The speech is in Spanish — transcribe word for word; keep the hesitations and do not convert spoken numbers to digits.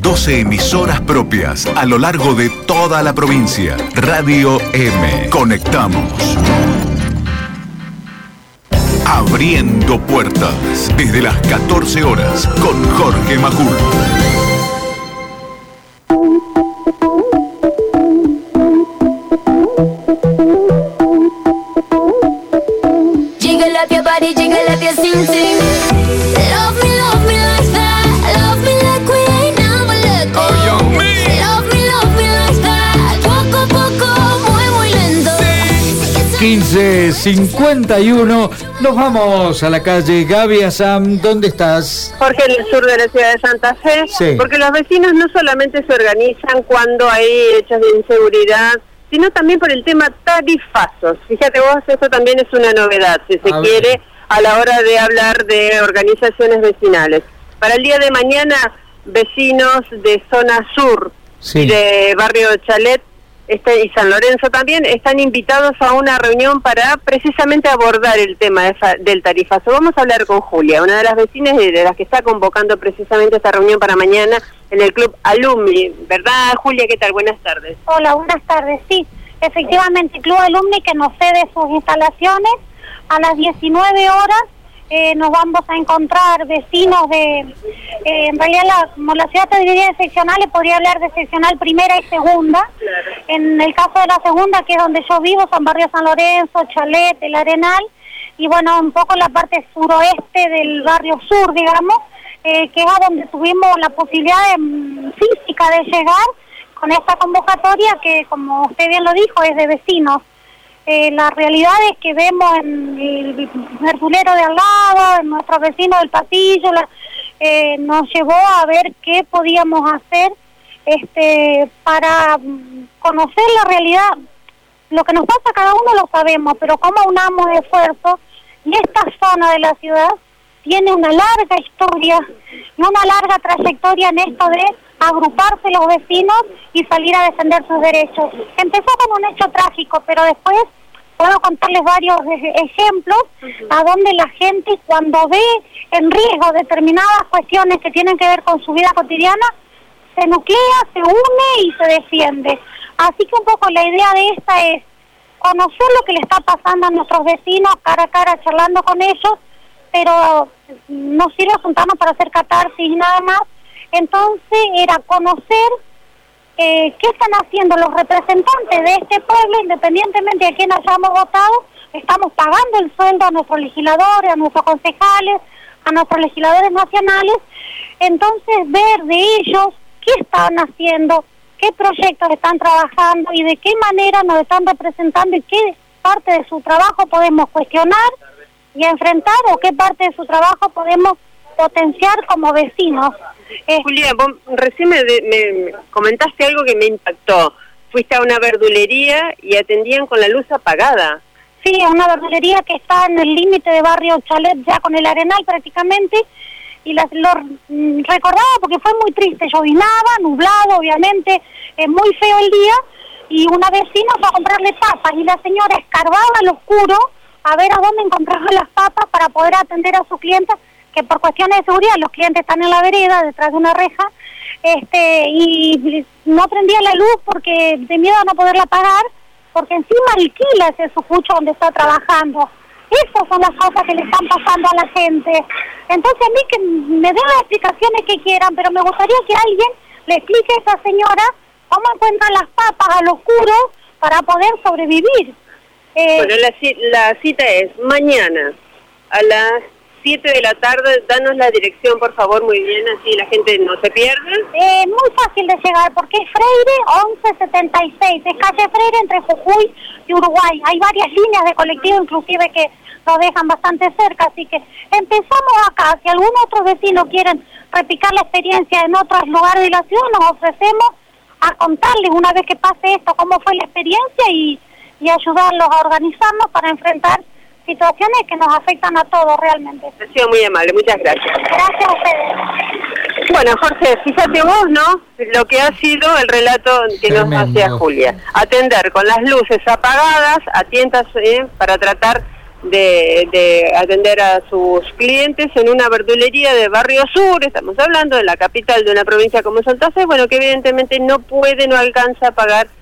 doce emisoras propias a lo largo de toda la provincia. Radio M. Conectamos. Abriendo puertas desde las catorce horas con Jorge Majul. Jiggle up your body, jiggle up your sing sing. Love me, love me like that. Love me like we ain't never let go. Oh, young me. Love me, love me like that. Poco a poco, muy muy lento. quince cincuenta y uno. Nos vamos a la calle. Gaby Azam, ¿dónde estás? Jorge, en el sur de la ciudad de Santa Fe, Sí. porque los vecinos no solamente se organizan cuando hay hechos de inseguridad, sino también por el tema tarifazos. Fíjate vos, esto también es una novedad, si se A quiere, ver. a la hora de hablar de organizaciones vecinales. Para el día de mañana, vecinos de zona sur Sí. y de barrio Chalet este, y San Lorenzo también están invitados a una reunión para precisamente abordar el tema de fa- del tarifazo. Vamos a hablar con Julia, una de las vecinas y de las que está convocando precisamente esta reunión para mañana en el Club Alumni. ¿Verdad, Julia? ¿Qué tal? Buenas tardes. Hola, buenas tardes. Sí, efectivamente, Club Alumni que nos cede sus instalaciones. A las diecinueve horas eh, nos vamos a encontrar vecinos de... Eh, en realidad, la, como la ciudad está dividida en seccionales, podría hablar de seccional primera y segunda. Claro. En el caso de la segunda, que es donde yo vivo, son barrio San Lorenzo, Chalet, El Arenal, y bueno, un poco la parte suroeste del barrio sur, digamos, eh, que es a donde tuvimos la posibilidad de, mm, física de llegar con esta convocatoria que, como usted bien lo dijo, es de vecinos. Eh, la realidad es que vemos en el verdulero de al lado, en nuestros vecinos del pasillo, la, eh, nos llevó a ver qué podíamos hacer este para mm, conocer la realidad. Lo que nos pasa a cada uno lo sabemos, pero cómo unamos esfuerzos, y esta zona de la ciudad tiene una larga historia y una larga trayectoria en esto de agruparse los vecinos y salir a defender sus derechos. Empezó con un hecho trágico, pero después puedo contarles varios e- ejemplos a donde la gente, cuando ve en riesgo determinadas cuestiones que tienen que ver con su vida cotidiana, se nuclea, se une y se defiende. Así que un poco la idea de esta es conocer lo que le está pasando a nuestros vecinos cara a cara, charlando con ellos, pero no sirve juntarnos para hacer catarsis y nada más. Entonces era conocer eh, qué están haciendo los representantes de este pueblo, independientemente de quién hayamos votado. Estamos pagando el sueldo a nuestros legisladores, a nuestros concejales, a nuestros legisladores nacionales. Entonces ver de ellos qué están haciendo, qué proyectos están trabajando y de qué manera nos están representando y qué parte de su trabajo podemos cuestionar y enfrentar, o qué parte de su trabajo podemos potenciar como vecinos. Eh, Julia, vos recién me, de- me comentaste algo que me impactó. Fuiste a una verdulería y atendían con la luz apagada. sí, es una verdulería que está en el límite de barrio Chalet, ya con el Arenal prácticamente, y las, lo mm, recordaba porque fue muy triste, llovinaba, nublado, obviamente, es muy feo el día, y una vecina fue a comprarle papas, y la señora escarbaba al oscuro a ver a dónde encontraba las papas para poder atender a su clienta, que por cuestiones de seguridad los clientes están en la vereda, detrás de una reja, este y no prendía la luz porque de miedo a no poderla pagar, porque encima alquila ese sucucho donde está trabajando. Esas son las cosas que le están pasando a la gente. Entonces a mí que me den las explicaciones que quieran, pero me gustaría que alguien le explique a esa señora cómo encuentran las papas al oscuro para poder sobrevivir. Eh, Bueno, la, ci- la cita es mañana a las siete de la tarde. Danos la dirección, por favor, muy bien, así la gente no se pierde. Eh, muy fácil de llegar porque es Freire once setenta y seis, es calle Freire entre Jujuy y Uruguay. Hay varias líneas de colectivo inclusive que nos dejan bastante cerca, así que empezamos acá. Si algún otro vecino quieren replicar la experiencia en otros lugares de la ciudad, nos ofrecemos a contarles una vez que pase esto cómo fue la experiencia y, y ayudarlos a organizarnos para enfrentar situaciones que nos afectan a todos realmente. Ha sido muy amable, muchas gracias. Gracias a ustedes. Bueno, Jorge, fíjate vos, ¿no? Lo que ha sido el relato que nos Tremendo. hacía Julia. Atender con las luces apagadas, atientas, eh, para tratar de, de atender a sus clientes en una verdulería de Barrio Sur, estamos hablando de la capital de una provincia como Santa Fe, bueno, que evidentemente no puede, no alcanza a pagar